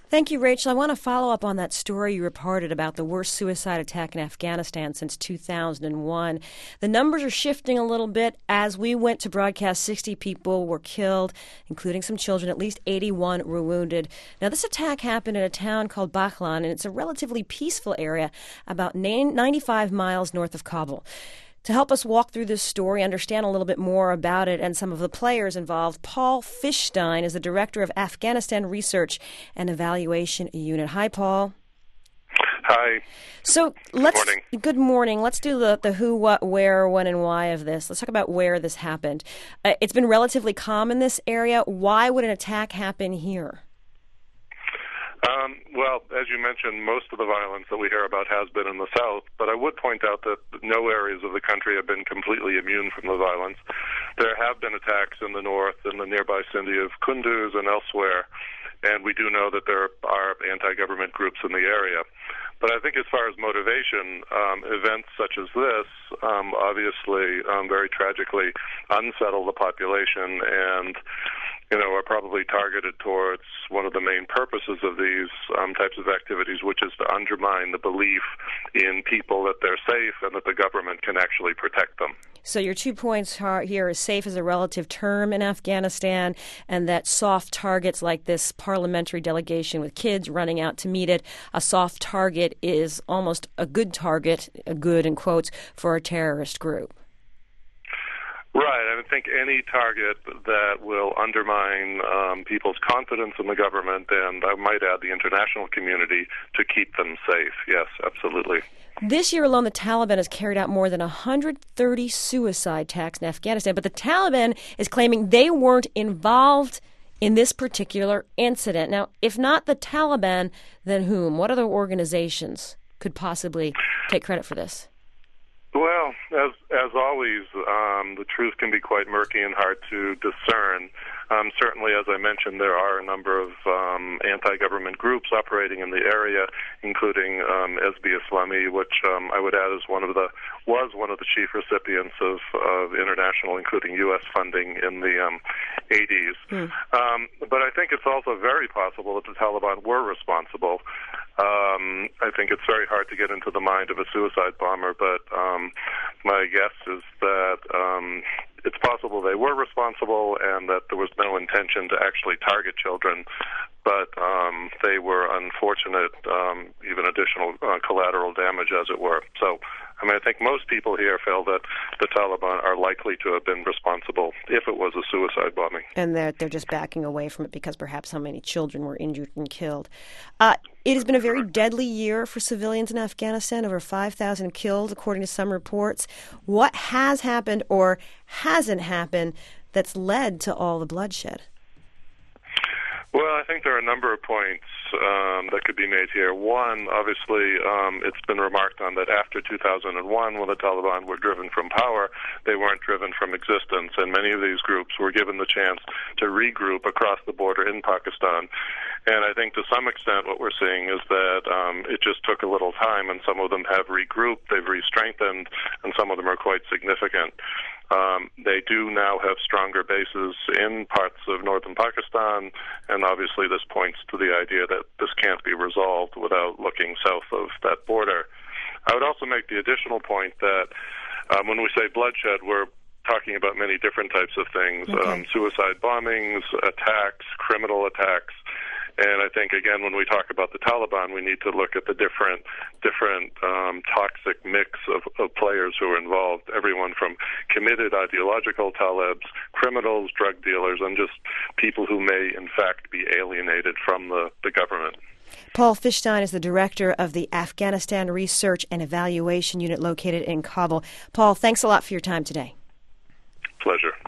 Thank you, Rachel. I want to follow up on that story you reported about the worst suicide attack in Afghanistan since 2001. The numbers are shifting a little bit. As we went to broadcast, 60 people were killed, including some children. At least 81 were wounded. Now, this attack happened in a town called Baghlan, and it's a relatively peaceful area about 95 miles north of Kabul. To help us walk through this story, understand a little bit more about it and some of the players involved, Paul Fischstein is the director of Afghanistan Research and Evaluation Unit. Hi, Paul. Hi. So Good morning. Let's do the who, what, where, when, and why of this. Let's talk about where this happened. It's been relatively calm in this area. Why would an attack happen here? Well, as you mentioned, most of the violence that we hear about has been in the south, but I would point out that no areas of the country have been completely immune from the violence. There have been attacks in the north, in the nearby city of Kunduz and elsewhere, and we do know that there are anti-government groups in the area. But I think as far as motivation, events such as this obviously very tragically unsettle the population and are probably targeted towards one of the main purposes of these types of activities, which is to undermine the belief in people that they're safe and that the government can actually protect them. So your 2 points here is safe as a relative term in Afghanistan, and that soft targets like this parliamentary delegation with kids running out to meet it, a soft target is almost a good target, a good in quotes, for a terrorist group. Right. I think any target that will undermine people's confidence in the government, and I might add the international community, to keep them safe. Yes, absolutely. This year alone, the Taliban has carried out more than 130 suicide attacks in Afghanistan, but the Taliban is claiming they weren't involved in this particular incident. Now, if not the Taliban, then whom? What other organizations could possibly take credit for this? Well, as always, the truth can be quite murky and hard to discern. Certainly, as I mentioned, there are a number of anti-government groups operating in the area, including Hezb Islami, which I would add was one of the chief recipients of international, including U.S. funding in the 80s. But I think it's also very possible that the Taliban were responsible. I think it's very hard to get into the mind of a suicide bomber, but my guess is that it's possible they were responsible and that there was no intention to actually target children, but they were unfortunate, even additional collateral damage, as it were. So, I think most people here feel that the Taliban are likely to have been responsible if it was a suicide bombing. And they're just backing away from it because perhaps so many children were injured and killed. It has been a very deadly year for civilians in Afghanistan, over 5,000 killed, according to some reports. What has happened or hasn't happened that's led to all the bloodshed? Well, I think there are a number of points that could be made here. One, obviously, it's been remarked on that after 2001, when the Taliban were driven from power, they weren't driven from existence, and many of these groups were given the chance to regroup across the border in Pakistan. And I think to some extent what we're seeing is that it just took a little time, and some of them have regrouped, they've re-strengthened, and some of them are quite significant. They do now have stronger bases in parts of northern Pakistan, and obviously this points to the idea that this can't be resolved without looking south of that border. I would also make the additional point that when we say bloodshed, we're talking about many different types of things, suicide bombings, attacks, criminal attacks. And I think, again, when we talk about the Taliban, we need to look at the different toxic mix of players who are involved, everyone from committed ideological Talibs, criminals, drug dealers, and just people who may, in fact, be alienated from the government. Paul Fischstein is the director of the Afghanistan Research and Evaluation Unit located in Kabul. Paul, thanks a lot for your time today. Pleasure.